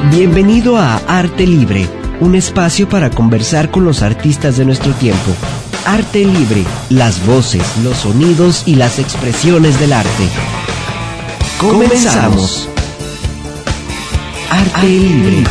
Bienvenido a Arte Libre, un espacio para conversar con los artistas de nuestro tiempo. Arte Libre, las voces, los sonidos y las expresiones del arte. Comenzamos. Arte Libre.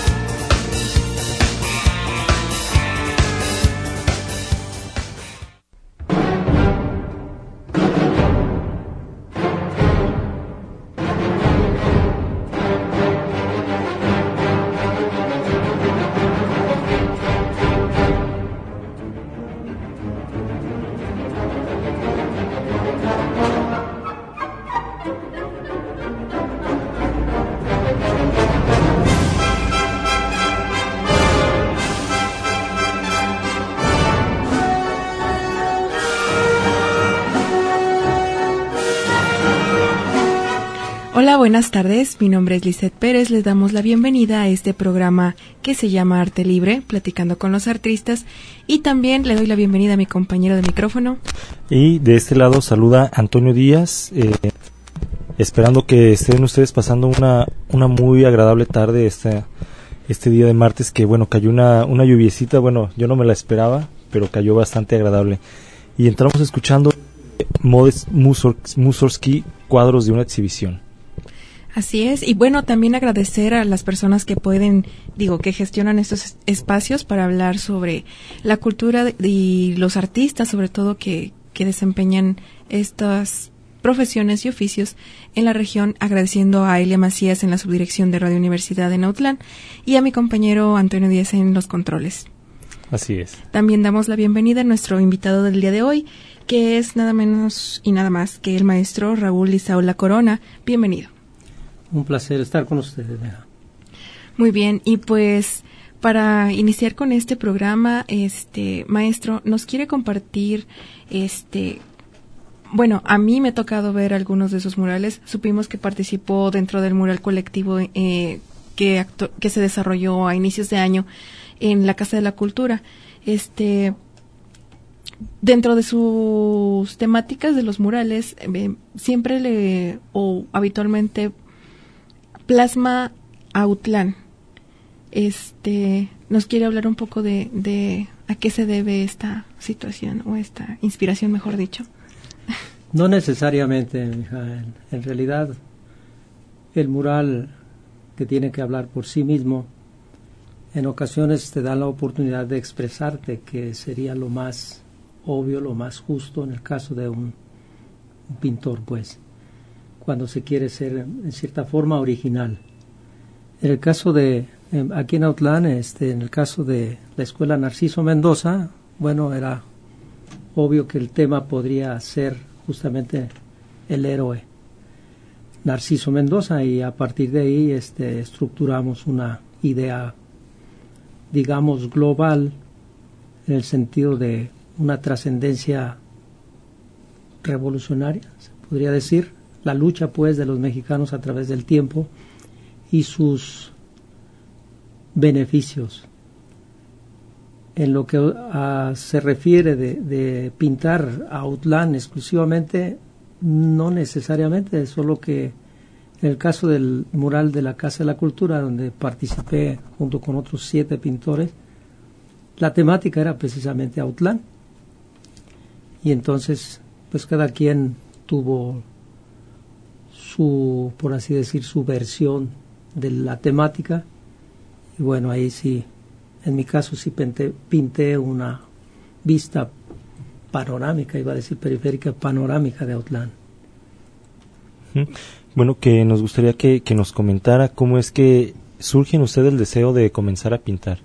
Hola, buenas tardes. Mi nombre es Lizeth Pérez. Les damos la bienvenida a este programa que se llama Arte Libre, platicando con los artistas. Y también le doy la bienvenida a mi compañero de micrófono. Y de este lado saluda Antonio Díaz, esperando que estén ustedes pasando una muy agradable tarde este día de martes, que bueno, cayó una lluviecita. Bueno, yo no me la esperaba, pero cayó bastante agradable. Y entramos escuchando Modest Mussorgsky, cuadros de una exhibición. Así es, y bueno, también agradecer a las personas que que gestionan estos espacios para hablar sobre la cultura y los artistas, sobre todo que desempeñan estas profesiones y oficios en la región, agradeciendo a Elia Macías en la subdirección de Radio Universidad de Nautlán y a mi compañero Antonio Díaz en los controles. Así es. También damos la bienvenida a nuestro invitado del día de hoy, que es nada menos y nada más que el maestro Raúl Lizaola Corona. Bienvenido. Un placer estar con ustedes. Muy bien, y pues para iniciar con este programa, maestro, nos quiere compartir, bueno, a mí me ha tocado ver algunos de sus murales. Supimos que participó dentro del mural colectivo que se desarrolló a inicios de año en la Casa de la Cultura. Dentro de sus temáticas de los murales, siempre habitualmente plasma Autlán. Nos quiere hablar un poco de a qué se debe esta situación o esta inspiración, mejor dicho. No necesariamente, mija. En realidad, el mural que tiene que hablar por sí mismo, en ocasiones te da la oportunidad de expresarte, que sería lo más obvio, lo más justo en el caso de un pintor, pues, cuando se quiere ser en cierta forma original. En el caso de aquí en Autlán, en el caso de la escuela Narciso Mendoza, bueno, era obvio que el tema podría ser justamente el héroe Narciso Mendoza, y a partir de ahí estructuramos una idea, digamos, global, en el sentido de una trascendencia revolucionaria, se podría decir, la lucha pues de los mexicanos a través del tiempo y sus beneficios. En lo que se refiere de pintar a Autlán exclusivamente, no necesariamente, solo que en el caso del mural de la Casa de la Cultura, donde participé junto con otros 7 pintores, la temática era precisamente Autlán, y entonces pues cada quien tuvo por así decir, su versión de la temática. Y bueno, ahí sí, en mi caso sí pinté una vista panorámica, iba a decir periférica, panorámica de Autlán. Bueno, que nos gustaría que nos comentara cómo es que surge en usted el deseo de comenzar a pintar.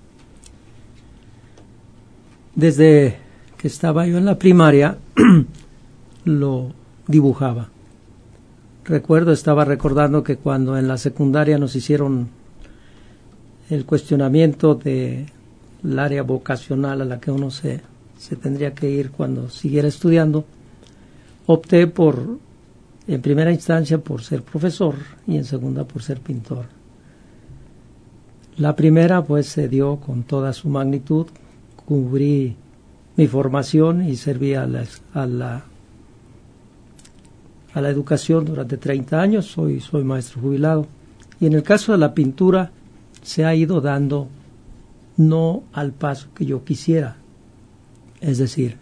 Desde que estaba yo en la primaria, lo dibujaba. Estaba recordando que cuando en la secundaria nos hicieron el cuestionamiento del área vocacional a la que uno se tendría que ir cuando siguiera estudiando, opté en primera instancia por ser profesor y en segunda por ser pintor. La primera pues se dio con toda su magnitud, cubrí mi formación y serví a la educación durante 30 años, soy maestro jubilado. Y en el caso de la pintura, se ha ido dando no al paso que yo quisiera. Es decir,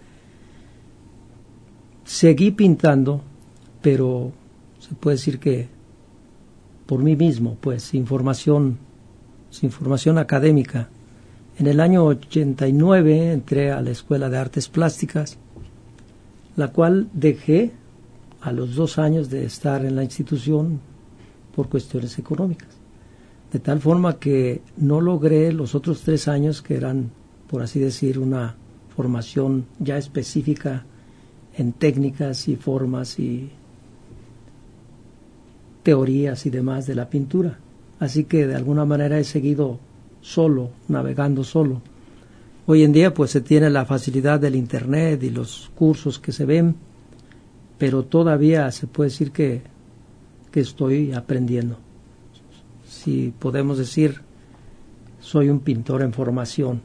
seguí pintando, pero se puede decir que por mí mismo, pues, sin formación académica. En el año 89 entré a la Escuela de Artes Plásticas, la cual dejé a los 2 años de estar en la institución por cuestiones económicas. De tal forma que no logré los otros 3 años que eran, por así decir, una formación ya específica en técnicas y formas y teorías y demás de la pintura. Así que de alguna manera he seguido solo, navegando solo. Hoy en día pues se tiene la facilidad del internet y los cursos que se ven, pero todavía se puede decir que estoy aprendiendo. Si podemos decir, soy un pintor en formación.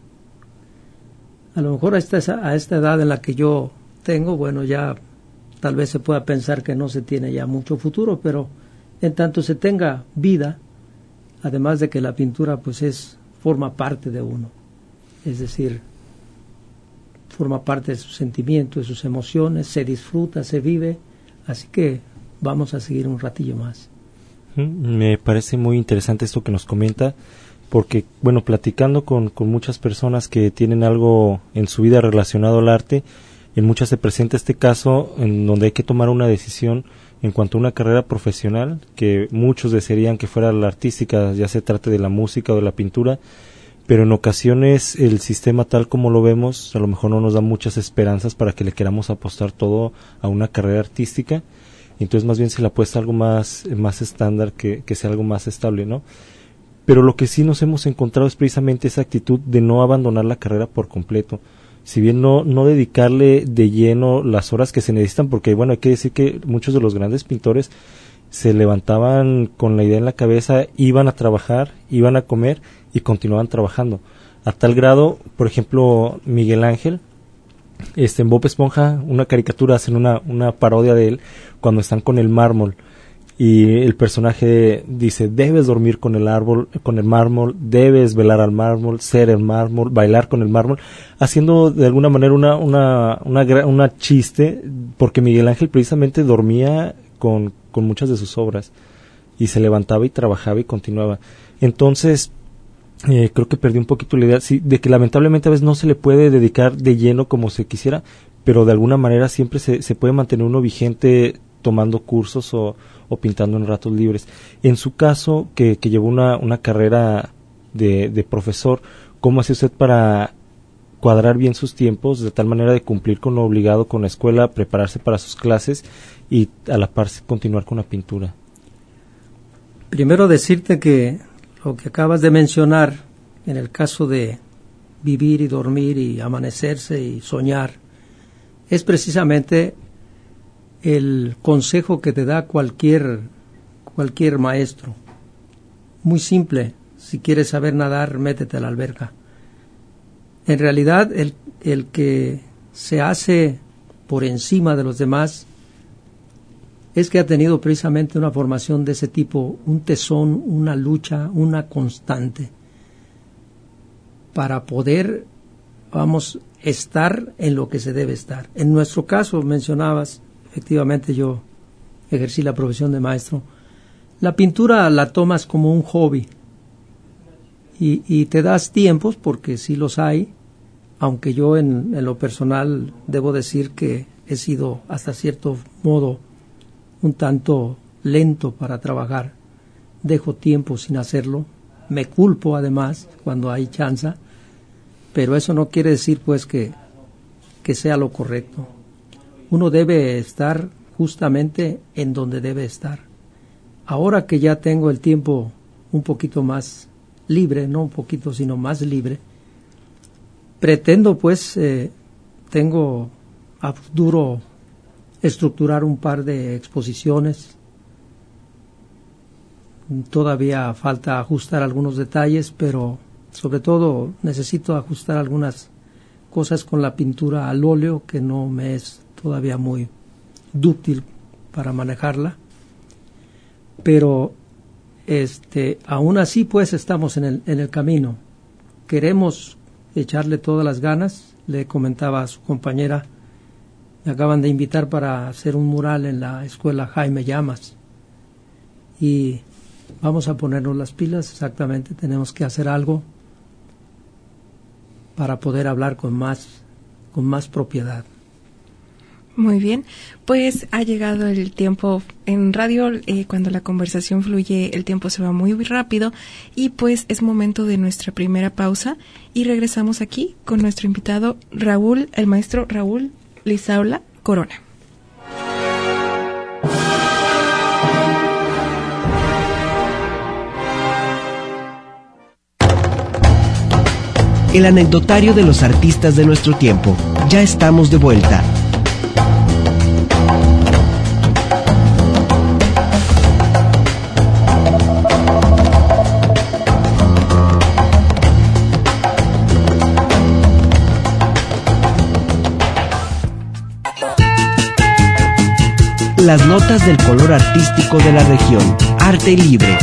A lo mejor a esta edad en la que yo tengo, bueno, ya tal vez se pueda pensar que no se tiene ya mucho futuro, pero en tanto se tenga vida, además de que la pintura pues forma parte de uno, es decir, forma parte de sus sentimientos, de sus emociones, se disfruta, se vive, así que vamos a seguir un ratillo más. Me parece muy interesante esto que nos comenta, porque, bueno, platicando con muchas personas que tienen algo en su vida relacionado al arte, en muchas se presenta este caso en donde hay que tomar una decisión en cuanto a una carrera profesional, que muchos desearían que fuera la artística, ya se trate de la música o de la pintura, pero en ocasiones el sistema tal como lo vemos a lo mejor no nos da muchas esperanzas para que le queramos apostar todo a una carrera artística. Entonces más bien se le apuesta algo más estándar, que sea algo más estable, ¿no? Pero lo que sí nos hemos encontrado es precisamente esa actitud de no abandonar la carrera por completo. Si bien no dedicarle de lleno las horas que se necesitan, porque bueno, hay que decir que muchos de los grandes pintores se levantaban con la idea en la cabeza, iban a trabajar, iban a comer y continuaban trabajando. A tal grado, por ejemplo, Miguel Ángel, en Bob Esponja, una caricatura, hacen una parodia de él cuando están con el mármol y el personaje dice: debes dormir con el mármol, debes velar al mármol, ser el mármol, bailar con el mármol, haciendo de alguna manera una chiste, porque Miguel Ángel precisamente dormía con muchas de sus obras y se levantaba y trabajaba y continuaba. Entonces creo que perdí un poquito la idea de que lamentablemente a veces no se le puede dedicar de lleno como se quisiera, pero de alguna manera siempre se puede mantener uno vigente tomando cursos o pintando en ratos libres. En su caso, que llevó una carrera de profesor, ¿cómo hace usted para cuadrar bien sus tiempos de tal manera de cumplir con lo obligado con la escuela, prepararse para sus clases y a la par continuar con la pintura? Primero decirte que lo que acabas de mencionar, en el caso de vivir y dormir y amanecerse y soñar, es precisamente el consejo que te da cualquier maestro. Muy simple: si quieres saber nadar, métete a la alberca. En realidad, el que se hace por encima de los demás es que ha tenido precisamente una formación de ese tipo, un tesón, una lucha, una constante, para poder, estar en lo que se debe estar. En nuestro caso, mencionabas, efectivamente yo ejercí la profesión de maestro. La pintura la tomas como un hobby y te das tiempos, porque sí los hay, aunque yo en lo personal debo decir que he sido hasta cierto modo un tanto lento para trabajar. Dejo tiempo sin hacerlo, me culpo además cuando hay chance, pero eso no quiere decir pues que sea lo correcto. Uno debe estar justamente en donde debe estar. Ahora que ya tengo el tiempo un poquito más libre, no un poquito sino más libre, pretendo pues, tengo a futuro estructurar un par de exposiciones. Todavía falta ajustar algunos detalles, pero sobre todo necesito ajustar algunas cosas con la pintura al óleo, que no me es todavía muy dúctil para manejarla. Pero aún así pues estamos en el camino. Queremos echarle todas las ganas. Le comentaba a su compañera, me acaban de invitar para hacer un mural en la escuela Jaime Llamas y vamos a ponernos las pilas. Exactamente, tenemos que hacer algo para poder hablar con más propiedad. Muy bien, pues ha llegado el tiempo en radio, cuando la conversación fluye el tiempo se va muy rápido y pues es momento de nuestra primera pausa y regresamos aquí con nuestro invitado Raúl, el maestro Raúl Lizaola Corona. El anecdotario de los artistas de nuestro tiempo. Ya estamos de vuelta. Las notas del color artístico de la región. Arte libre.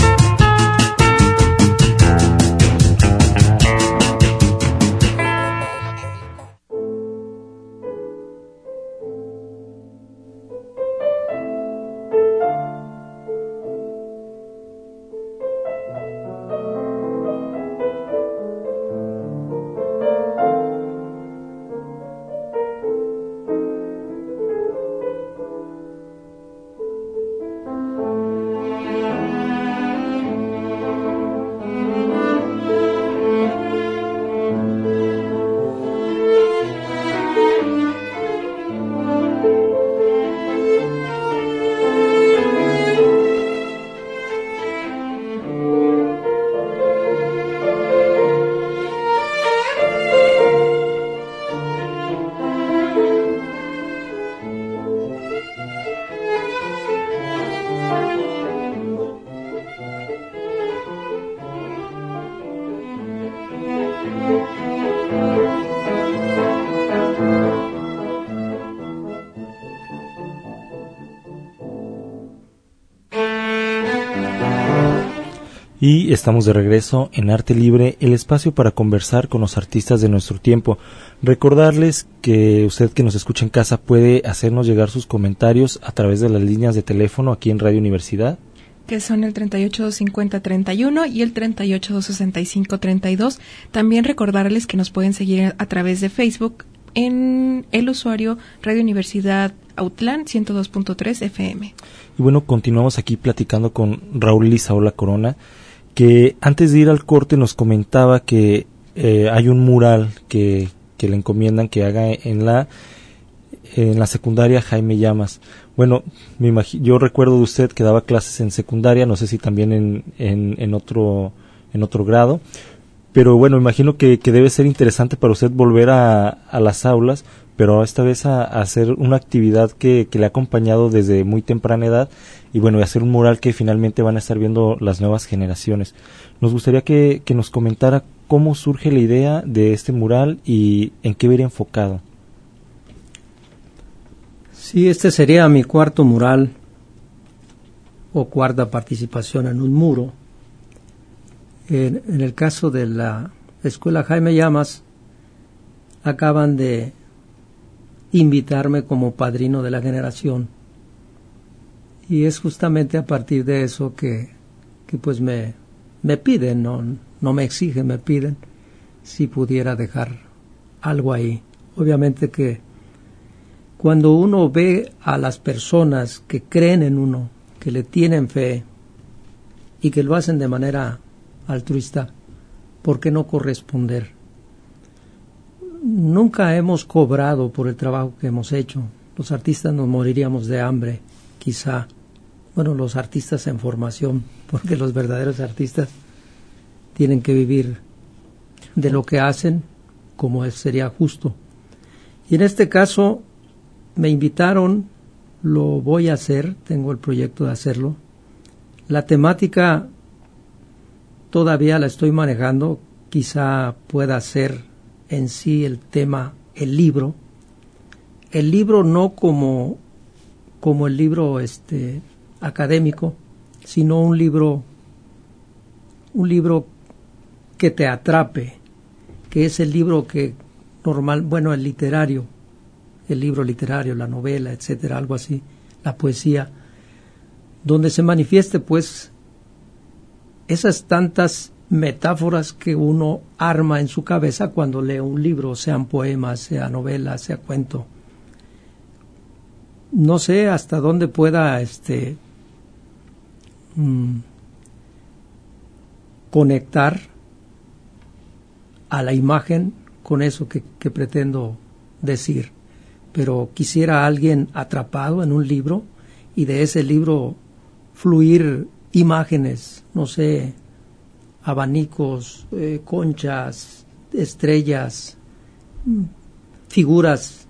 Y estamos de regreso en Arte Libre, el espacio para conversar con los artistas de nuestro tiempo. Recordarles que usted que nos escucha en casa puede hacernos llegar sus comentarios a través de las líneas de teléfono aquí en Radio Universidad, que son el 385031 y el 3826532. También recordarles que nos pueden seguir a través de Facebook en el usuario Radio Universidad Autlán 102.3 FM. Y bueno, continuamos aquí platicando con Raúl Lizaola Corona, que antes de ir al corte nos comentaba que hay un mural que le encomiendan que haga en la secundaria Jaime Llamas. Bueno, yo recuerdo de usted que daba clases en secundaria, no sé si también en otro grado, pero bueno, imagino que debe ser interesante para usted volver a las aulas, pero esta vez a hacer una actividad que le ha acompañado desde muy temprana edad, y bueno, y hacer un mural que finalmente van a estar viendo las nuevas generaciones. Nos gustaría que nos comentara cómo surge la idea de este mural y en qué va a ir enfocado. Sí, este sería mi cuarto mural o cuarta participación en un muro. En el caso de la Escuela Jaime Llamas, acaban de invitarme como padrino de la generación. Y es justamente a partir de eso que pues me piden, no me exigen, me piden si pudiera dejar algo ahí. Obviamente que cuando uno ve a las personas que creen en uno, que le tienen fe y que lo hacen de manera altruista, ¿por qué no corresponder? Nunca hemos cobrado por el trabajo que hemos hecho. Los artistas nos moriríamos de hambre, quizá. Bueno, los artistas en formación, porque los verdaderos artistas tienen que vivir de lo que hacen como sería justo. Y en este caso me invitaron, lo voy a hacer, tengo el proyecto de hacerlo. La temática todavía la estoy manejando, quizá pueda ser en sí el tema, el libro no como el libro académico, sino un libro un libro que te atrape, que es el libro que el literario, el libro literario, la novela, etcétera, algo así, la poesía, donde se manifieste pues esas tantas metáforas que uno arma en su cabeza cuando lee un libro, sean poemas, sea novela, sea cuento. No sé hasta dónde pueda conectar a la imagen con eso que pretendo decir, pero quisiera a alguien atrapado en un libro y de ese libro fluir imágenes, no sé, abanicos, conchas, estrellas, figuras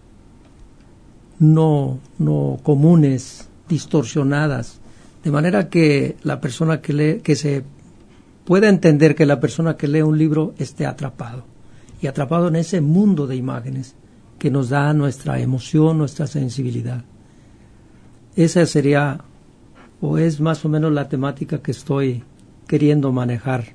no comunes, distorsionadas, de manera que la persona que lee, que se pueda entender que la persona que lee un libro esté atrapado, y atrapado en ese mundo de imágenes que nos da nuestra emoción, nuestra sensibilidad. Esa sería, o es más o menos la temática que estoy queriendo manejar.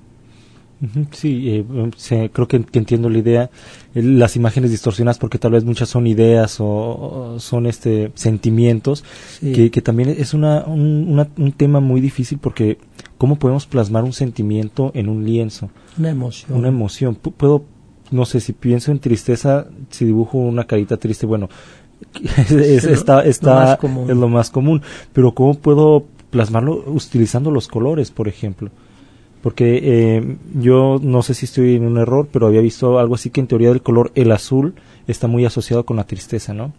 Sí, creo que entiendo la idea. Las imágenes distorsionadas, porque tal vez muchas son ideas o son sentimientos, sí. que también es un tema muy difícil, porque ¿cómo podemos plasmar un sentimiento en un lienzo? Una emoción. Una emoción. Puedo, no sé, si pienso en tristeza, si dibujo una carita triste, bueno, es lo más común. Pero ¿cómo puedo plasmarlo utilizando los colores, por ejemplo? Porque yo no sé si estoy en un error, pero había visto algo así, que en teoría del color, el azul está muy asociado con la tristeza, ¿no?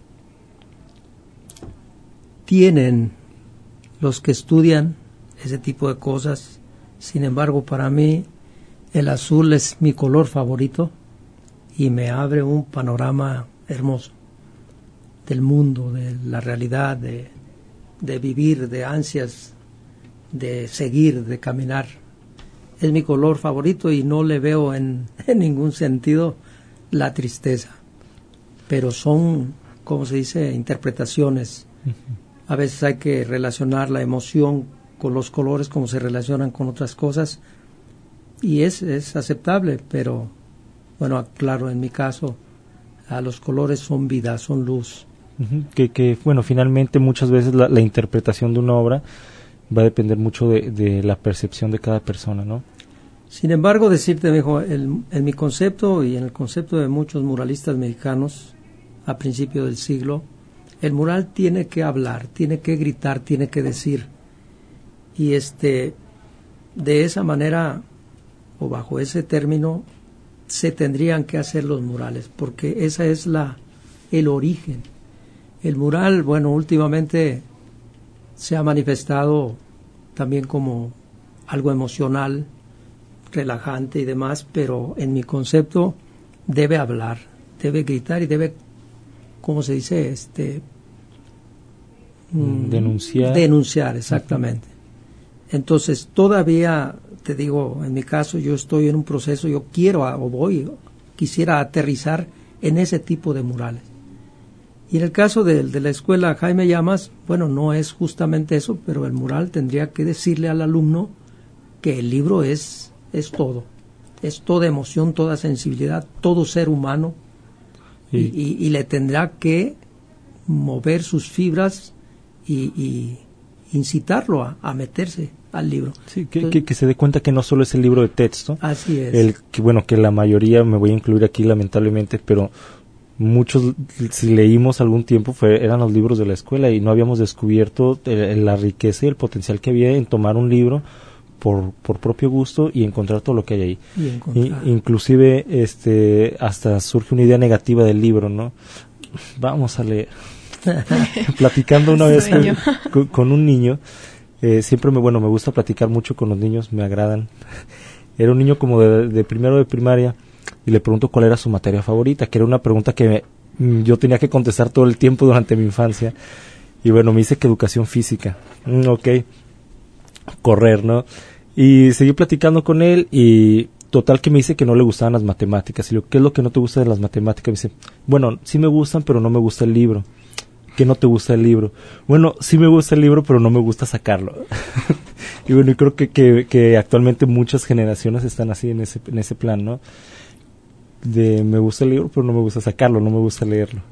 Tienen los que estudian ese tipo de cosas. Sin embargo, para mí el azul es mi color favorito y me abre un panorama hermoso del mundo, de la realidad, de vivir, de ansias, de seguir, de caminar. Es mi color favorito y no le veo en ningún sentido la tristeza. Pero son, como se dice, interpretaciones. Uh-huh. A veces hay que relacionar la emoción con los colores como se relacionan con otras cosas. Y es aceptable, pero, bueno, claro, en mi caso, los colores son vida, son luz. Uh-huh. Que bueno, finalmente muchas veces la interpretación de una obra va a depender mucho de la percepción de cada persona, ¿no? Sin embargo, decirte, mijo, en mi concepto y en el concepto de muchos muralistas mexicanos a principios del siglo, el mural tiene que hablar, tiene que gritar, tiene que decir. Y de esa manera, o bajo ese término, se tendrían que hacer los murales, porque esa es el origen. El mural, bueno, últimamente se ha manifestado también como algo emocional, relajante y demás, pero en mi concepto debe hablar, debe gritar y debe, ¿cómo se dice? Denunciar, exactamente. Uh-huh. Entonces, todavía, te digo, en mi caso, yo estoy en un proceso, yo quisiera aterrizar en ese tipo de murales. Y en el caso de la escuela Jaime Llamas, bueno, no es justamente eso, pero el mural tendría que decirle al alumno que el libro es todo, es toda emoción, toda sensibilidad, todo ser humano, y le tendrá que mover sus fibras y incitarlo a meterse al libro. Sí, que se dé cuenta que no solo es el libro de texto. Así es. Que la mayoría, me voy a incluir aquí lamentablemente, pero muchos, si leímos algún tiempo, eran los libros de la escuela y no habíamos descubierto la riqueza y el potencial que había en tomar un libro por propio gusto y encontrar todo lo que hay ahí. Inclusive hasta surge una idea negativa del libro, ¿no? Vamos a leer. Platicando una vez con un niño, siempre me gusta platicar mucho con los niños, me agradan. Era un niño como de primero de primaria y le pregunto cuál era su materia favorita, que era una pregunta que yo tenía que contestar todo el tiempo durante mi infancia. Y bueno, me dice que educación física. Ok, correr, ¿no? Y seguí platicando con él y total que me dice que no le gustaban las matemáticas. Y le digo, ¿qué es lo que no te gusta de las matemáticas? Me dice, bueno, sí me gustan, pero no me gusta el libro. ¿qué no te gusta del libro? Bueno, sí me gusta el libro, pero no me gusta sacarlo. Y bueno, y creo que actualmente muchas generaciones están así en ese plan, ¿no? De me gusta el libro, pero no me gusta sacarlo, no me gusta leerlo.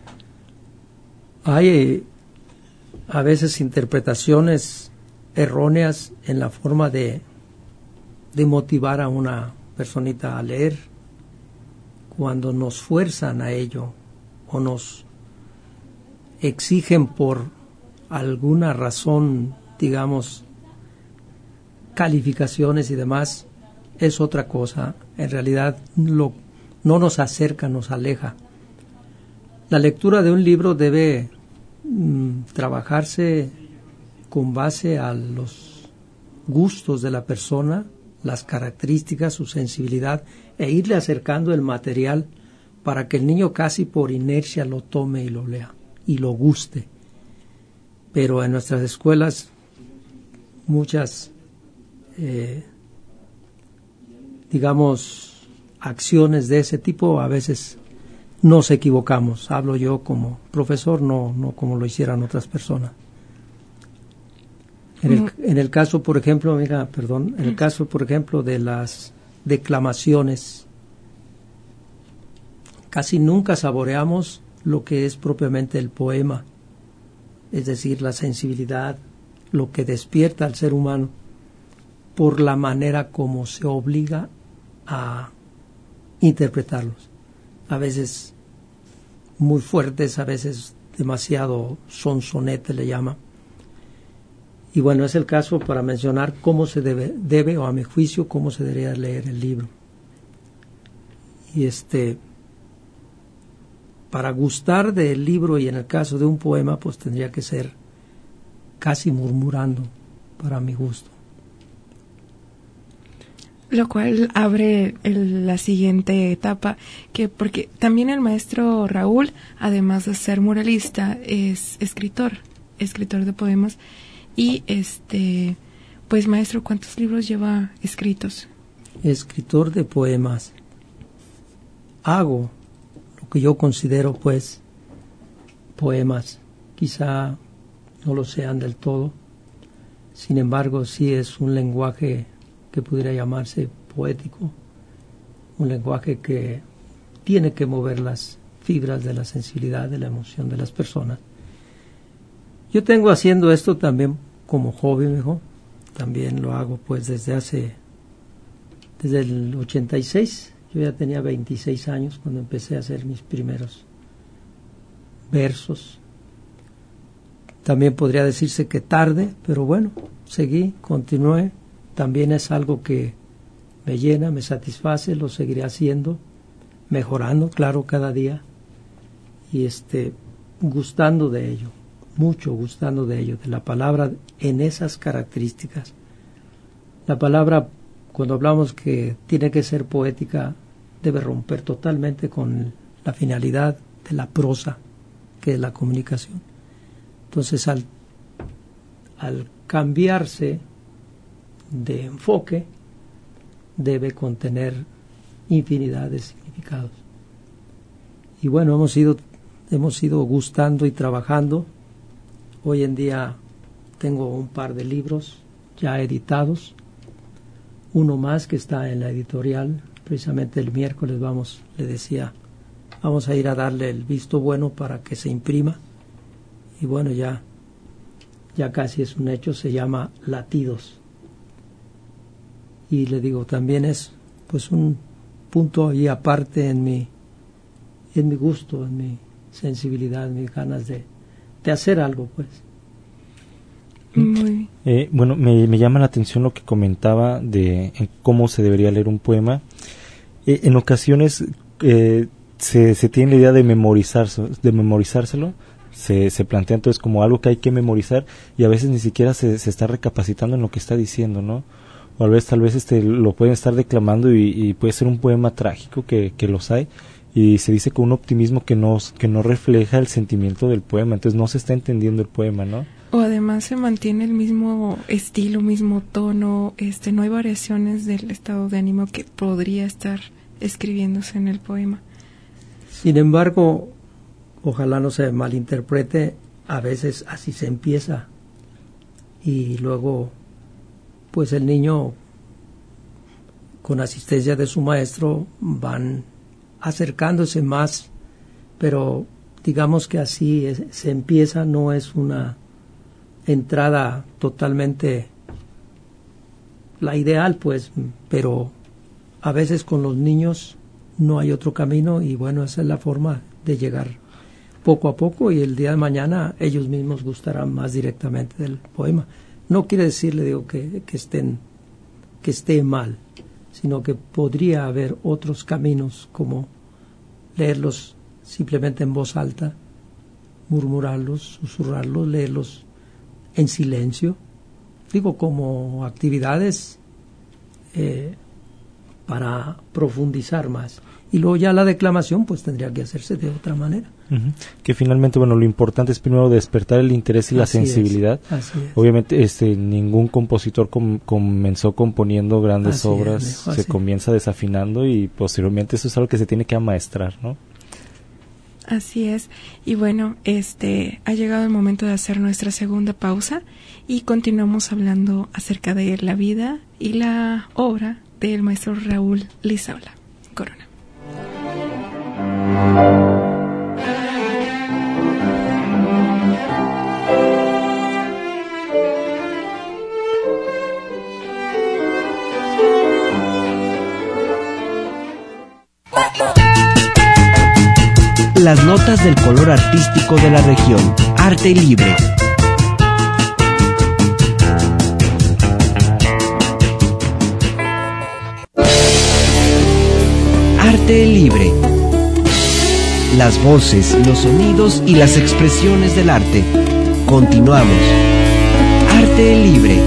Hay a veces interpretaciones erróneas en la forma de motivar a una personita a leer, cuando nos fuerzan a ello o nos exigen por alguna razón, digamos, calificaciones y demás, es otra cosa. En realidad no nos acerca, nos aleja. La lectura de un libro debe trabajarse con base a los gustos de la persona, las características, su sensibilidad, e irle acercando el material para que el niño casi por inercia lo tome y lo lea y lo guste. Pero en nuestras escuelas muchas digamos acciones de ese tipo a veces nos equivocamos. Hablo yo como profesor, no como lo hicieran otras personas. En el caso, por ejemplo, en el caso, por ejemplo, de las declamaciones, casi nunca saboreamos lo que es propiamente el poema, es decir, la sensibilidad, lo que despierta al ser humano, por la manera como se obliga a interpretarlos. A veces muy fuertes, a veces demasiado sonsonete le llama. Y bueno, es el caso para mencionar cómo se debe, o a mi juicio, cómo se debería leer el libro. Y para gustar del libro, y en el caso de un poema, pues tendría que ser casi murmurando, para mi gusto. Lo cual abre la siguiente etapa, porque también el maestro Raúl, además de ser muralista, es escritor de poemas. Y pues maestro, ¿cuántos libros lleva escritos? Escritor de poemas. Hago lo que yo considero pues poemas. Quizá no lo sean del todo. Sin embargo, sí es un lenguaje que pudiera llamarse poético. Un lenguaje que tiene que mover las fibras de la sensibilidad, de la emoción de las personas. Yo tengo haciendo esto también como hobby, mejor. También lo hago pues desde el 86. Yo ya tenía 26 años cuando empecé a hacer mis primeros versos. También podría decirse que tarde, pero bueno, seguí, continué. También es algo que me llena, me satisface, lo seguiré haciendo, mejorando, claro, cada día. Y gustando de ello. Mucho gustando de ello, de la palabra en esas características. La palabra, cuando hablamos que tiene que ser poética, debe romper totalmente con la finalidad de la prosa, que es la comunicación. Entonces, al cambiarse de enfoque, debe contener infinidad de significados. Y bueno, hemos ido gustando y trabajando. Hoy en día tengo un par de libros ya editados, uno más que está en la editorial. Precisamente el miércoles vamos a ir a darle el visto bueno para que se imprima. Y bueno, ya casi es un hecho, se llama Latidos. Y le digo, también es pues un punto ahí aparte en mi gusto, en mi sensibilidad, en mis ganas de hacer algo, pues. Bueno, me llama la atención lo que comentaba de cómo se debería leer un poema. En ocasiones se tiene la idea de memorizárselo, se plantea entonces como algo que hay que memorizar, y a veces ni siquiera se está recapacitando en lo que está diciendo, ¿no? O a veces tal vez lo pueden estar declamando y puede ser un poema trágico, que los hay, y se dice con un optimismo que no refleja el sentimiento del poema, entonces no se está entendiendo el poema, ¿no? O además se mantiene el mismo estilo, mismo tono, no hay variaciones del estado de ánimo que podría estar escribiéndose en el poema. Sin embargo, ojalá no se malinterprete, a veces así se empieza y luego pues el niño con asistencia de su maestro van acercándose más, pero digamos que así se empieza, no es una entrada totalmente la ideal, pues, pero a veces con los niños no hay otro camino y bueno, esa es la forma de llegar poco a poco y el día de mañana ellos mismos gustarán más directamente del poema. No quiere decir, le digo, que esté mal, sino que podría haber otros caminos como leerlos simplemente en voz alta, murmurarlos, susurrarlos, leerlos en silencio, digo, como actividades para profundizar más. Y luego ya la declamación pues tendría que hacerse de otra manera. Uh-huh. Que finalmente, bueno, lo importante es primero despertar el interés y la sensibilidad. Así es. Obviamente, ningún compositor comenzó componiendo grandes obras, se comienza desafinando y posteriormente eso es algo que se tiene que amaestrar, ¿no? Así es. Y bueno, ha llegado el momento de hacer nuestra segunda pausa y continuamos hablando acerca de la vida y la obra del maestro Raúl Lizaola Corona. Las notas del color artístico de la región. Arte Libre. Arte Libre. Las voces, los sonidos y las expresiones del arte. Continuamos. Arte Libre.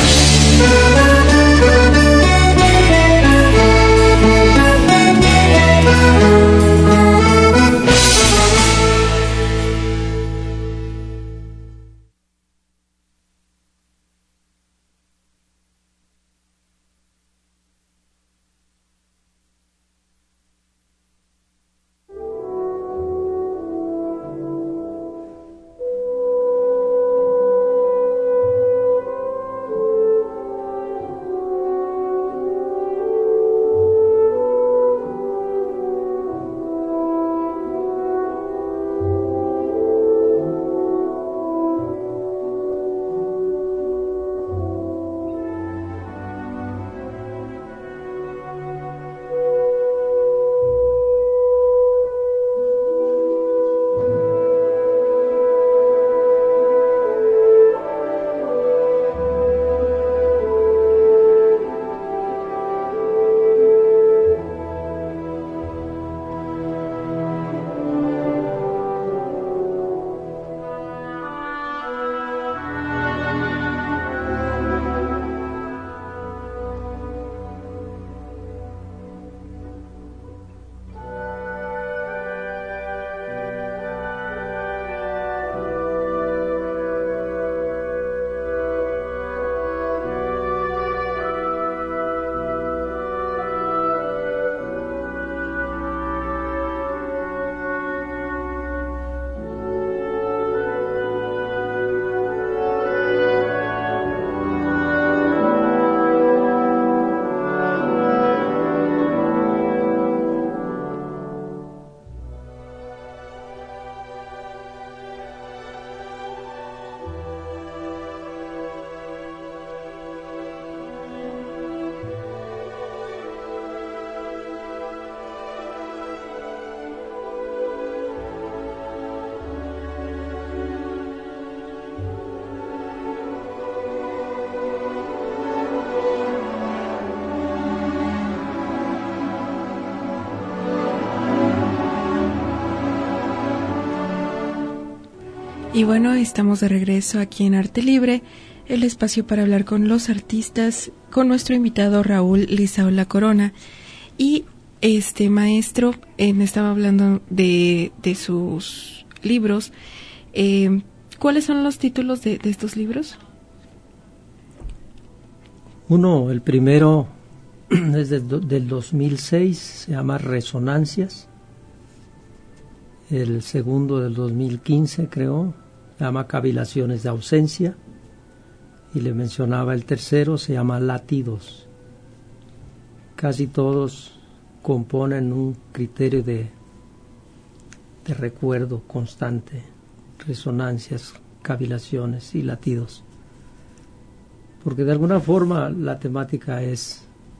Y bueno, estamos de regreso aquí en Arte Libre, el espacio para hablar con los artistas, con nuestro invitado Raúl Lizaola Corona. Y maestro, me estaba hablando de sus libros. ¿Cuáles son los títulos de estos libros? Uno, el primero es del 2006, se llama Resonancias. El segundo del 2015, creo, se llama Cavilaciones de ausencia. Y le mencionaba el tercero, se llama Latidos. Casi todos componen un criterio de recuerdo constante, resonancias, cavilaciones y latidos. Porque de alguna forma la temática es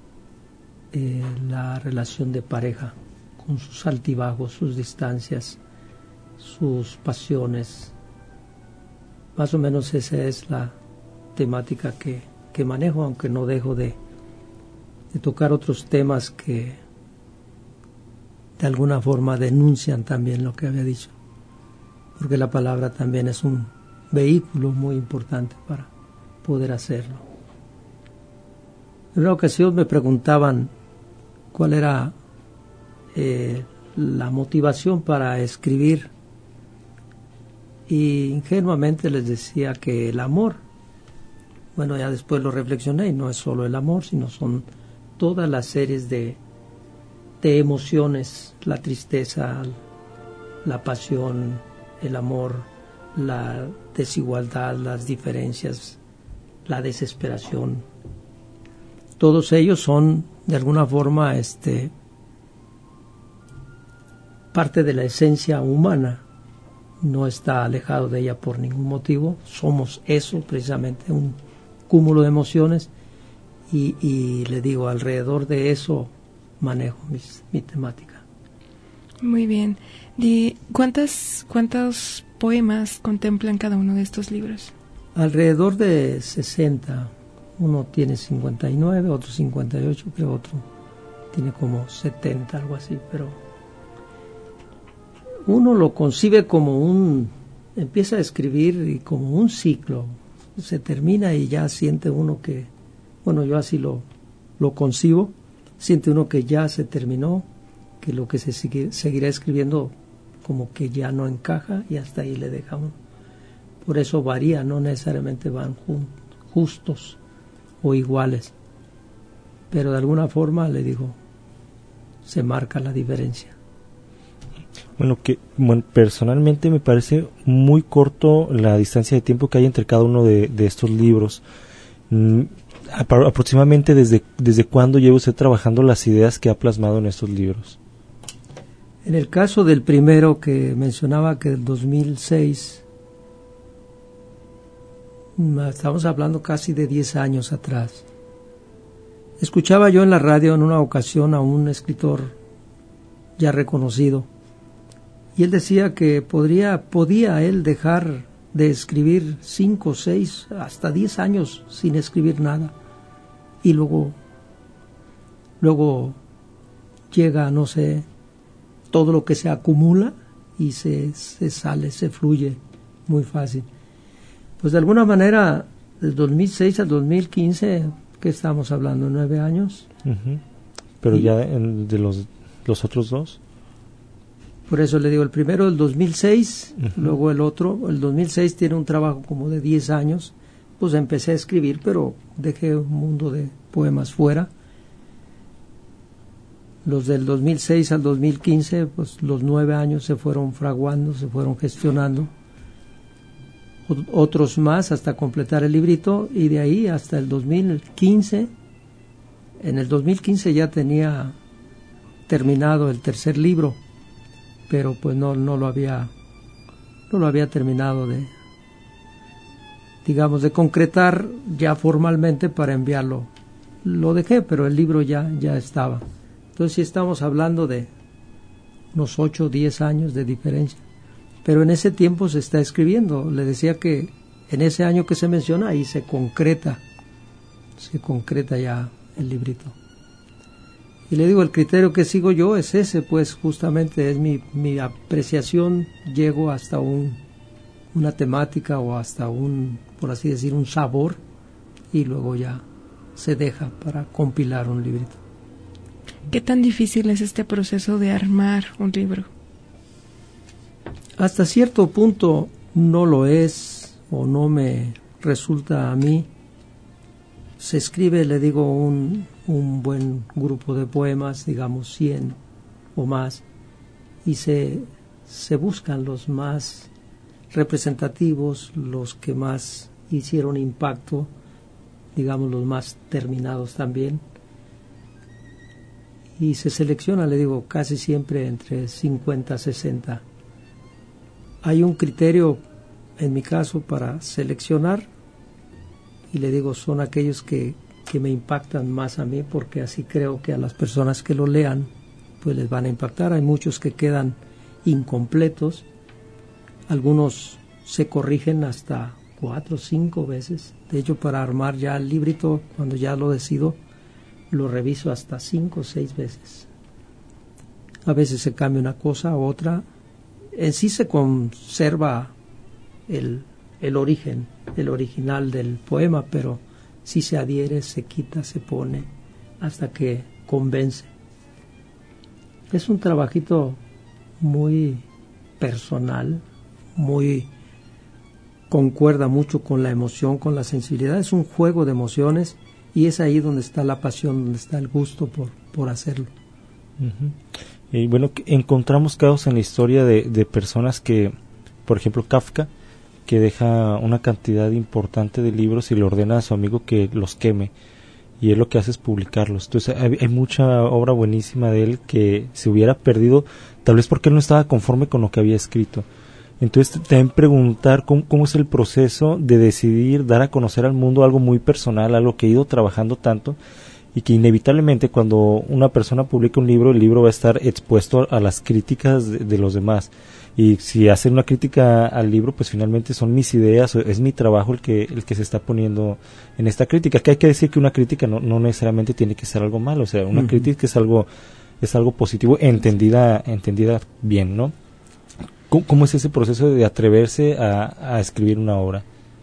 la relación de pareja, con sus altibajos, sus distancias, sus pasiones. Más o menos esa es la temática que manejo, aunque no dejo de tocar otros temas que de alguna forma denuncian también lo que había dicho, porque la palabra también es un vehículo muy importante para poder hacerlo. En una ocasión me preguntaban cuál era la motivación para escribir, y ingenuamente les decía que el amor. Bueno, ya después lo reflexioné y no es solo el amor, sino son todas las series de emociones, la tristeza, la pasión, el amor, la desigualdad, las diferencias, la desesperación. Todos ellos son de alguna forma parte de la esencia humana, no está alejado de ella por ningún motivo. Somos eso, precisamente un cúmulo de emociones, y le digo, alrededor de eso manejo mi temática. Muy bien. ¿Cuántos poemas contemplan cada uno de estos libros? Alrededor de 60. Uno tiene 59, otro 58, creo otro tiene como 70, algo así, pero uno lo concibe como empieza a escribir y como un ciclo, se termina y ya siente uno que, bueno, yo así lo concibo, siente uno que ya se terminó, que lo que se seguirá escribiendo como que ya no encaja y hasta ahí le deja uno. Por eso varía, no necesariamente van justos o iguales, pero de alguna forma, le digo, se marca la diferencia. Bueno, personalmente me parece muy corto la distancia de tiempo que hay entre cada uno de estos libros. Aproximadamente desde cuándo lleva usted trabajando las ideas que ha plasmado en estos libros. En el caso del primero que mencionaba, que del 2006, estamos hablando casi de 10 años atrás. Escuchaba yo en la radio en una ocasión a un escritor ya reconocido, y él decía que podía él dejar de escribir 5, 6, hasta 10 años sin escribir nada, y luego llega, no sé, todo lo que se acumula y se sale, se fluye muy fácil. Pues de alguna manera, del 2006 al 2015, ¿qué estamos hablando? 9 años. Uh-huh. Pero ya de los otros dos. Por eso le digo, el primero del 2006, uh-huh. Luego el otro, el 2006 tiene un trabajo como de 10 años, pues empecé a escribir, pero dejé un mundo de poemas fuera. Los del 2006 al 2015, pues los 9 años se fueron fraguando, se fueron gestionando. Otros más hasta completar el librito, y de ahí hasta el 2015. En el 2015 ya tenía terminado el tercer libro, pero pues no lo había terminado de concretar ya formalmente para enviarlo. Lo dejé, pero el libro ya estaba. Entonces sí estamos hablando de unos 8 o 10 años de diferencia. Pero en ese tiempo se está escribiendo. Le decía que en ese año que se menciona, ahí se concreta ya el librito. Y le digo, el criterio que sigo yo es ese, pues justamente es mi apreciación. Llego hasta una temática o hasta por así decir, un sabor, y luego ya se deja para compilar un librito. ¿Qué tan difícil es este proceso de armar un libro? Hasta cierto punto no lo es, o no me resulta a mí. Se escribe, le digo, un buen grupo de poemas, digamos 100 o más, y se se buscan los más representativos, los que más hicieron impacto, digamos los más terminados también, y se selecciona, le digo, casi siempre entre 50 a 60. Hay un criterio en mi caso para seleccionar, y le digo, son aquellos que me impactan más a mí, porque así creo que a las personas que lo lean pues les van a impactar. Hay muchos que quedan incompletos, algunos se corrigen hasta 4 o 5 veces. De hecho, para armar ya el librito, cuando ya lo decido, lo reviso hasta 5 o 6 veces. A veces se cambia una cosa a otra. En sí se conserva el origen, el original del poema, pero sí se adhiere, se quita, se pone, hasta que convence. Es un trabajito muy personal, muy concuerda mucho con la emoción, con la sensibilidad. Es un juego de emociones, y es ahí donde está la pasión, donde está el gusto por hacerlo. Uh-huh. Y bueno, encontramos casos en la historia de personas que, por ejemplo, Kafka, que deja una cantidad importante de libros y le ordena a su amigo que los queme, y él lo que hace es publicarlos. Entonces hay mucha obra buenísima de él que se hubiera perdido, tal vez porque él no estaba conforme con lo que había escrito. Entonces también preguntar cómo es el proceso de decidir dar a conocer al mundo algo muy personal, algo que he ido trabajando tanto, y que inevitablemente cuando una persona publica un libro, el libro va a estar expuesto a las críticas de los demás. Y si hacen una crítica al libro, pues finalmente son mis ideas, es mi trabajo el que se está poniendo en esta crítica. Que hay que decir que una crítica no necesariamente tiene que ser algo malo, o sea, una crítica es algo positivo, entendida bien, ¿no? ¿Cómo es ese proceso de atreverse a escribir una obra?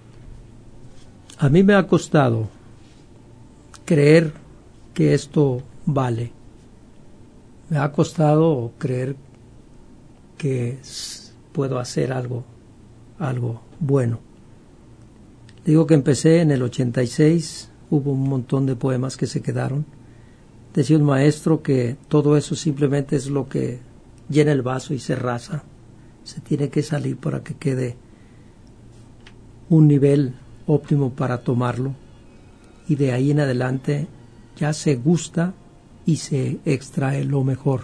A mí me ha costado creer que esto vale. Me ha costado creer que puedo hacer algo bueno. Digo que empecé en el 86, hubo un montón de poemas que se quedaron. Decía un maestro que todo eso simplemente es lo que llena el vaso y se rasa. Se tiene que salir para que quede un nivel óptimo para tomarlo, y de ahí en adelante ya se gusta y se extrae lo mejor.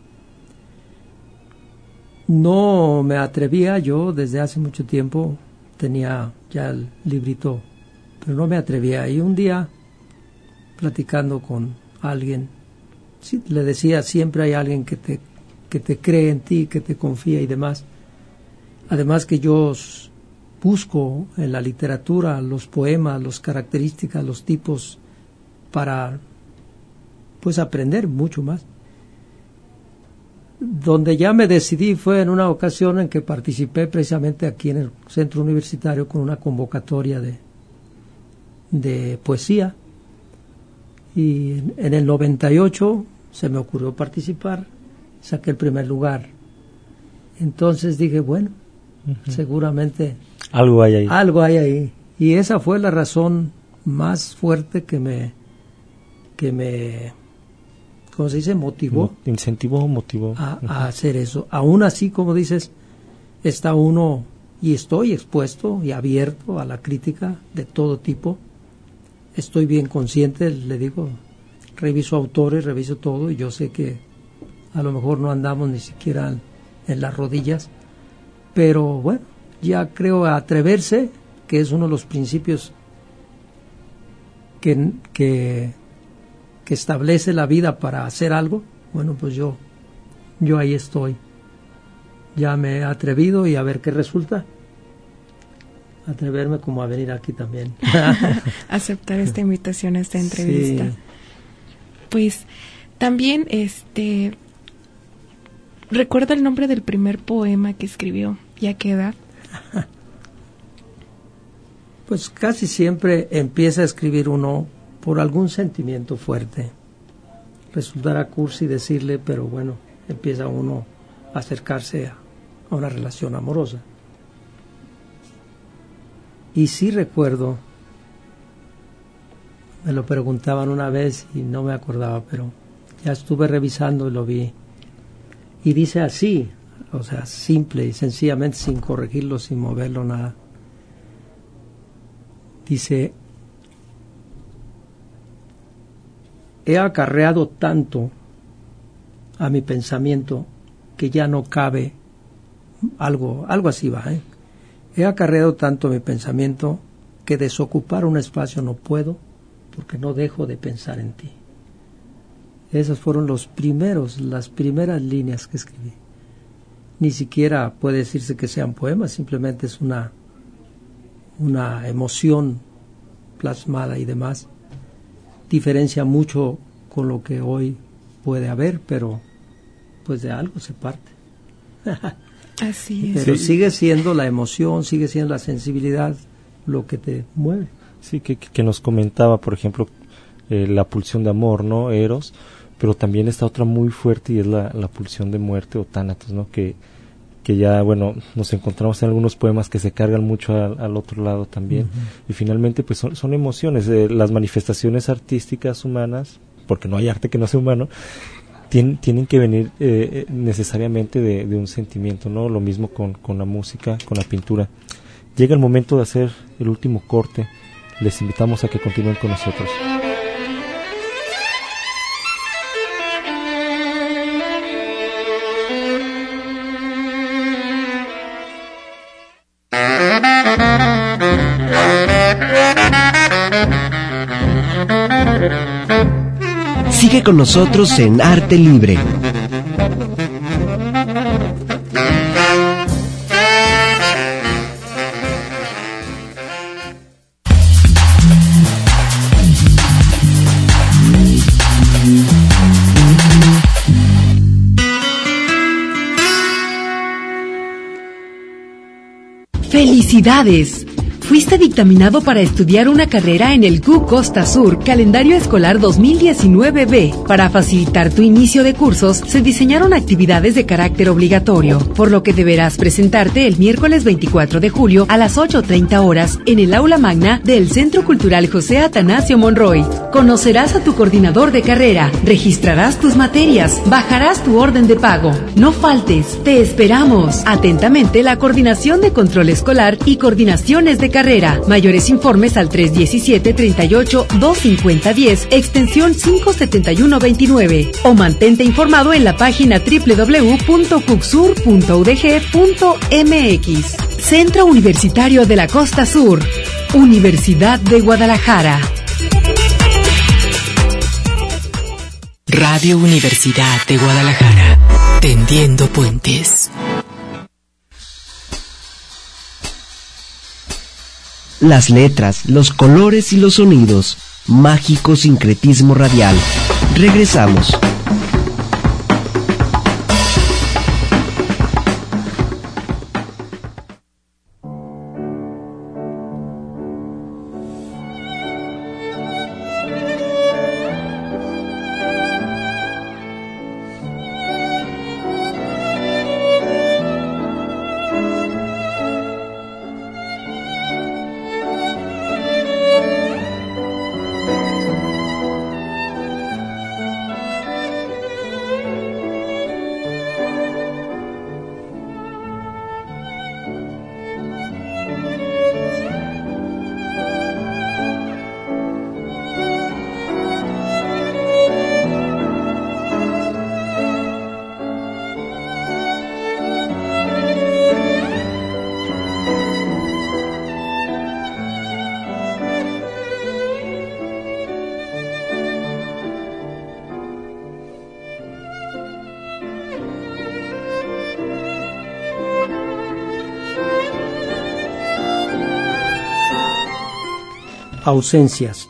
No me atrevía yo, desde hace mucho tiempo tenía ya el librito, pero no me atrevía. Y un día, platicando con alguien, sí, le decía, siempre hay alguien que te cree en ti, que te confía y demás. Además que yo busco en la literatura los poemas, las características, los tipos, para pues aprender mucho más. Donde ya me decidí fue en una ocasión en que participé precisamente aquí en el centro universitario con una convocatoria de poesía, y en el 98 se me ocurrió participar, saqué el primer lugar. Entonces dije, bueno, seguramente algo hay ahí, y esa fue la razón más fuerte que me ¿cómo se dice? Motivó a hacer eso. Aún así, como dices, está uno, y estoy expuesto y abierto a la crítica de todo tipo. Estoy bien consciente, le digo, reviso autores, reviso todo, y yo sé que a lo mejor no andamos ni siquiera en las rodillas, pero bueno, ya creo atreverse, que es uno de los principios que establece la vida para hacer algo. Bueno, pues yo ahí estoy. Ya me he atrevido, y a ver qué resulta. Atreverme como a venir aquí también. Aceptar esta invitación a esta entrevista. Sí. Pues también ¿recuerda el nombre del primer poema que escribió y a qué edad? Pues casi siempre empieza a escribir uno por algún sentimiento fuerte. Resultará cursi decirle, pero bueno, empieza uno a acercarse a una relación amorosa. Y sí recuerdo, me lo preguntaban una vez y no me acordaba, pero ya estuve revisando y lo vi. Y dice así, o sea, simple y sencillamente, sin corregirlo, sin moverlo, nada. Dice: he acarreado tanto a mi pensamiento que ya no cabe, algo así va, He acarreado tanto a mi pensamiento que desocupar un espacio no puedo, porque no dejo de pensar en ti. Esas fueron las primeras líneas que escribí. Ni siquiera puede decirse que sean poemas, simplemente es una emoción plasmada y demás. Diferencia mucho con lo que hoy puede haber, pero pues de algo se parte. Así es. Pero sigue siendo la emoción, sigue siendo la sensibilidad lo que te mueve. Sí, que nos comentaba, por ejemplo, la pulsión de amor, ¿no? Eros, pero también está otra muy fuerte y es la pulsión de muerte o tánatos, ¿no? Que ya, bueno, nos encontramos en algunos poemas que se cargan mucho al otro lado también. Y finalmente, pues son emociones. Las manifestaciones artísticas humanas, porque no hay arte que no sea humano, tienen que venir necesariamente de un sentimiento, ¿no? Lo mismo con la música, con la pintura. Llega el momento de hacer el último corte. Les invitamos a que continúen con nosotros. Sigue con nosotros en Arte Libre. ¡Felicidades! Fuiste dictaminado para estudiar una carrera en el CU Costa Sur, calendario escolar 2019B. Para facilitar tu inicio de cursos, se diseñaron actividades de carácter obligatorio, por lo que deberás presentarte el miércoles 24 de julio a las 8:30 horas en el aula magna del Centro Cultural José Atanasio Monroy. Conocerás a tu coordinador de carrera, registrarás tus materias, bajarás tu orden de pago. No faltes, te esperamos. Atentamente, la Coordinación de Control Escolar y Coordinaciones de Carrera. Mayores informes al 317-38-250-10, extensión 57129, o mantente informado en la página www.cucsur.udg.mx. Centro Universitario de la Costa Sur, Universidad de Guadalajara. Radio Universidad de Guadalajara, tendiendo puentes. Las letras, los colores y los sonidos. Mágico sincretismo radial. Regresamos. Ausencias.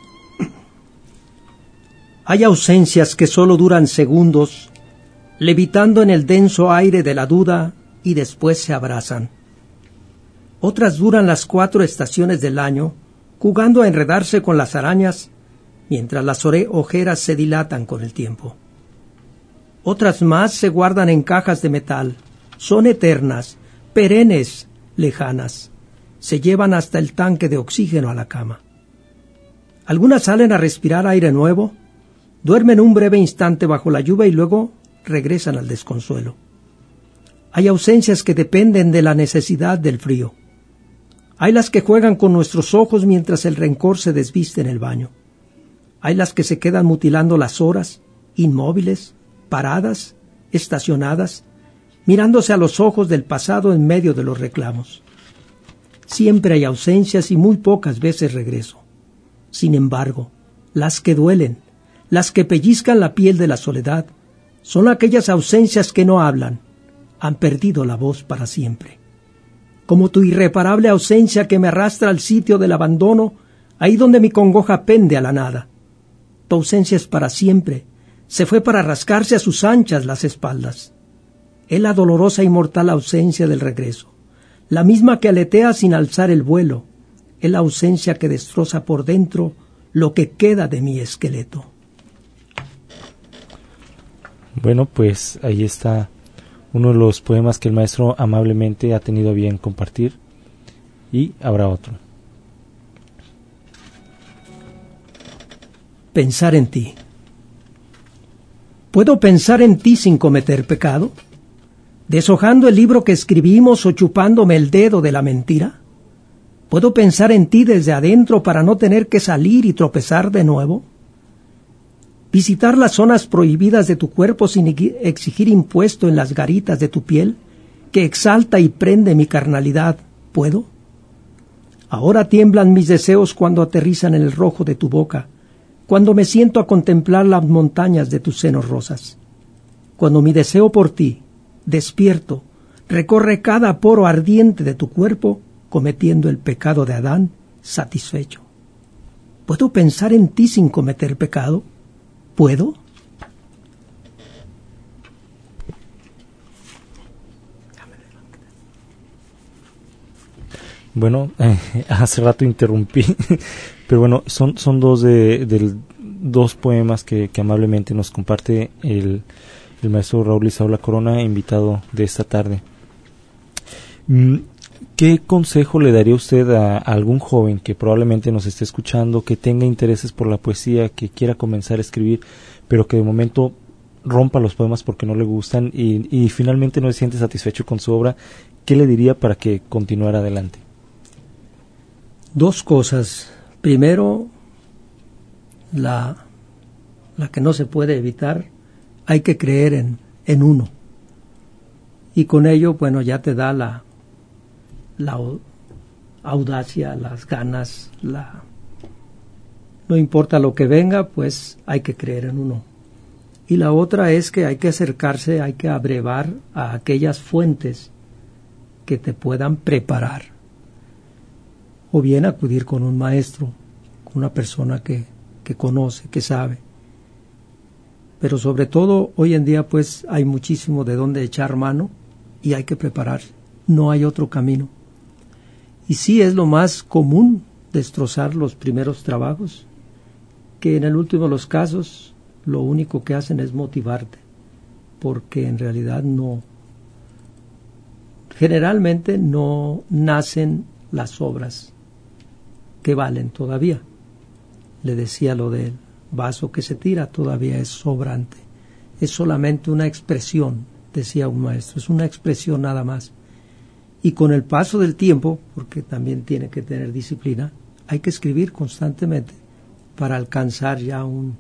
Hay ausencias que solo duran segundos, levitando en el denso aire de la duda y después se abrazan. Otras duran las 4 estaciones del año, jugando a enredarse con las arañas, mientras las ojeras se dilatan con el tiempo. Otras más se guardan en cajas de metal, son eternas, perennes, lejanas, se llevan hasta el tanque de oxígeno a la cama. Algunas salen a respirar aire nuevo, duermen un breve instante bajo la lluvia y luego regresan al desconsuelo. Hay ausencias que dependen de la necesidad del frío. Hay las que juegan con nuestros ojos mientras el rencor se desviste en el baño. Hay las que se quedan mutilando las horas, inmóviles, paradas, estacionadas, mirándose a los ojos del pasado en medio de los reclamos. Siempre hay ausencias y muy pocas veces regreso. Sin embargo, las que duelen, las que pellizcan la piel de la soledad, son aquellas ausencias que no hablan, han perdido la voz para siempre. Como tu irreparable ausencia que me arrastra al sitio del abandono, ahí donde mi congoja pende a la nada. Tu ausencia es para siempre, se fue para rascarse a sus anchas las espaldas. Es la dolorosa y mortal ausencia del regreso, la misma que aletea sin alzar el vuelo, es la ausencia que destroza por dentro lo que queda de mi esqueleto. Bueno, pues ahí está uno de los poemas que el maestro amablemente ha tenido a bien compartir, y habrá otro. Pensar en ti. ¿Puedo pensar en ti sin cometer pecado? ¿Deshojando el libro que escribimos o chupándome el dedo de la mentira? ¿Puedo pensar en ti desde adentro para no tener que salir y tropezar de nuevo? ¿Visitar las zonas prohibidas de tu cuerpo sin exigir impuesto en las garitas de tu piel, que exalta y prende mi carnalidad? ¿Puedo? Ahora tiemblan mis deseos cuando aterrizan en el rojo de tu boca, cuando me siento a contemplar las montañas de tus senos rosas. Cuando mi deseo por ti, despierto, recorre cada poro ardiente de tu cuerpo, cometiendo el pecado de Adán, satisfecho. ¿Puedo pensar en ti sin cometer pecado? ¿Puedo? Bueno, hace rato interrumpí, pero bueno, son dos poemas que amablemente nos comparte el maestro Raúl Isaola Corona, invitado de esta tarde. ¿Qué consejo le daría usted a algún joven que probablemente nos esté escuchando, que tenga intereses por la poesía, que quiera comenzar a escribir, pero que de momento rompa los poemas porque no le gustan y finalmente no se siente satisfecho con su obra? ¿Qué le diría para que continuara adelante? Dos cosas. Primero, la que no se puede evitar, hay que creer en uno. Y con ello, bueno, ya te da la audacia, las ganas, no importa lo que venga, pues hay que creer en uno. Y la otra es que hay que acercarse, hay que abrevar a aquellas fuentes que te puedan preparar. O bien acudir con un maestro, con una persona que conoce, que sabe. Pero sobre todo, hoy en día, pues hay muchísimo de dónde echar mano y hay que prepararse. No hay otro camino. Y sí es lo más común destrozar los primeros trabajos, que en el último de los casos lo único que hacen es motivarte, porque en realidad generalmente no nacen las obras que valen todavía. Le decía lo del vaso que se tira, todavía es sobrante. Es solamente una expresión, decía un maestro, es una expresión nada más. Y con el paso del tiempo, porque también tiene que tener disciplina, hay que escribir constantemente para alcanzar ya un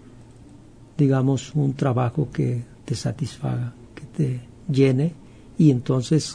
trabajo que te satisfaga, que te llene, y entonces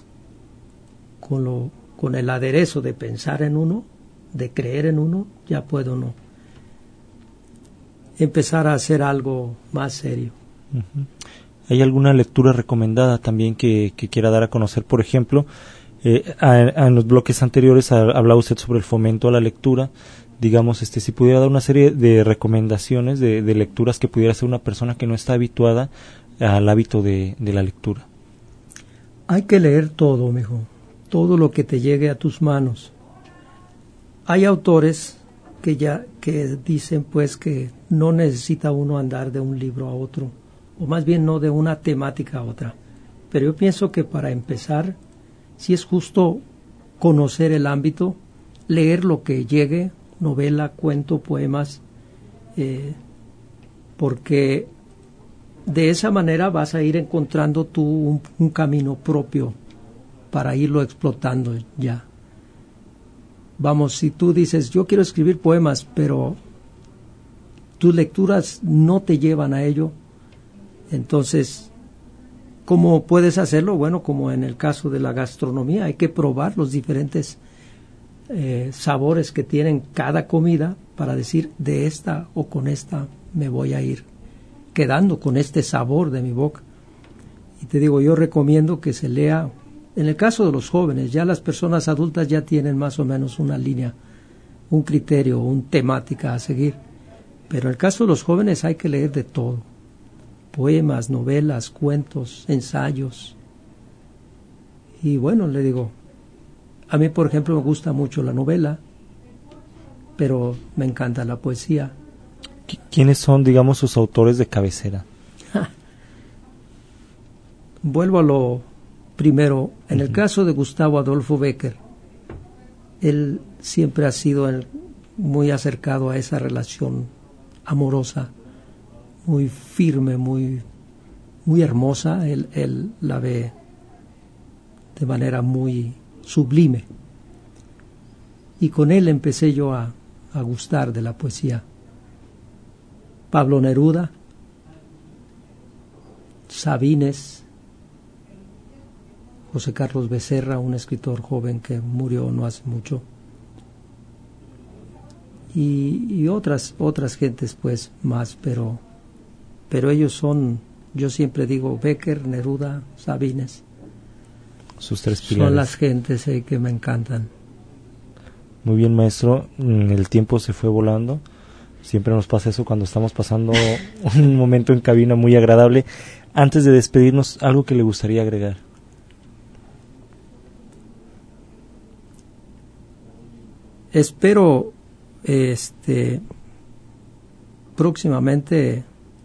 con el aderezo de pensar en uno, de creer en uno, ya puede uno empezar a hacer algo más serio. Uh-huh. ¿Hay alguna lectura recomendada también que quiera dar a conocer? Por ejemplo, en los bloques anteriores hablaba usted sobre el fomento a la lectura. Digamos, si pudiera dar una serie de recomendaciones de lecturas que pudiera hacer una persona que no está habituada al hábito de la lectura. Hay que leer todo, mijo, todo lo que te llegue a tus manos. Hay autores que dicen pues que no necesita uno andar de un libro a otro, o más bien no de una temática a otra. Pero yo pienso que para empezar, sí es justo conocer el ámbito, leer lo que llegue, novela, cuento, poemas, porque de esa manera vas a ir encontrando tú un camino propio para irlo explotando ya. Vamos, si tú dices, yo quiero escribir poemas, pero tus lecturas no te llevan a ello, entonces, ¿cómo puedes hacerlo? Bueno, como en el caso de la gastronomía, hay que probar los diferentes sabores que tienen cada comida para decir, de esta o con esta me voy a ir quedando con este sabor de mi boca. Y te digo, yo recomiendo que se lea, en el caso de los jóvenes, ya las personas adultas ya tienen más o menos una línea, un criterio, una temática a seguir. Pero en el caso de los jóvenes hay que leer de todo. Poemas, novelas, cuentos, ensayos. Y bueno, le digo, a mí por ejemplo me gusta mucho la novela, pero me encanta la poesía. ¿Quiénes son, digamos, sus autores de cabecera? Vuelvo a lo primero. En el caso de Gustavo Adolfo Bécquer, él siempre ha sido muy acercado a esa relación amorosa, muy firme, muy hermosa. Él la ve de manera muy sublime. Y con él empecé yo a gustar de la poesía. Pablo Neruda, Sabines, José Carlos Becerra, un escritor joven que murió no hace mucho, y otras gentes pues más, pero ellos son, yo siempre digo, Bécquer, Neruda, Sabines, sus tres pilares. Son las gentes que me encantan. Muy bien, maestro, el tiempo se fue volando. Siempre nos pasa eso cuando estamos pasando un momento en cabina muy agradable. Antes de despedirnos, ¿algo que le gustaría agregar? Espero próximamente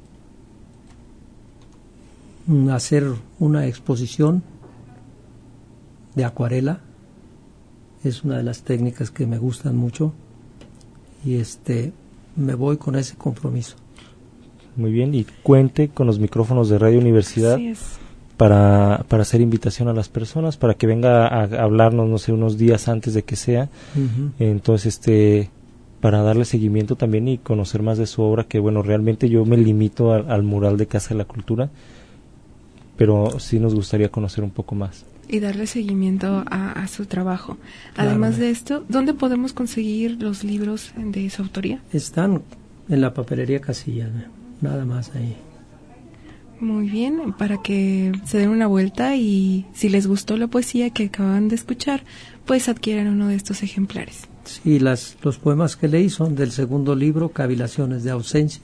hacer una exposición de acuarela. Es una de las técnicas que me gustan mucho y me voy con ese compromiso. Muy bien, y cuente con los micrófonos de Radio Universidad para hacer invitación a las personas, para que venga a hablarnos, no sé, unos días antes de que sea. Uh-huh. Entonces, para darle seguimiento también y conocer más de su obra, que bueno, realmente yo me limito al mural de Casa de la Cultura, pero sí nos gustaría conocer un poco más. Y darle seguimiento a su trabajo. Además de esto, ¿dónde podemos conseguir los libros de su autoría? Están en la papelería Casilla, nada más ahí. Muy bien, para que se den una vuelta y si les gustó la poesía que acaban de escuchar, pues adquieran uno de estos ejemplares. Sí, los poemas que leí son del segundo libro, Cavilaciones de Ausencia.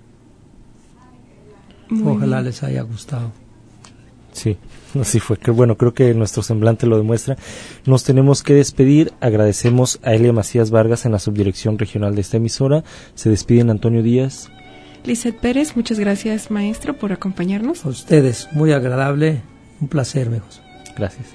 Ojalá les haya gustado. Sí, así fue. Que bueno, creo que nuestro semblante lo demuestra. Nos tenemos que despedir. Agradecemos a Elia Macías Vargas en la subdirección regional de esta emisora. Se despiden Antonio Díaz. Lizeth Pérez, muchas gracias, maestro, por acompañarnos. A ustedes, muy agradable, un placer, amigos. Gracias.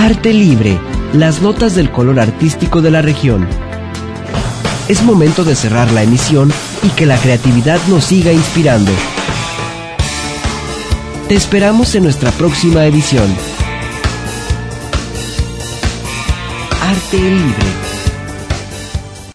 Arte Libre, las notas del color artístico de la región. Es momento de cerrar la emisión y que la creatividad nos siga inspirando. Te esperamos en nuestra próxima edición. Arte Libre.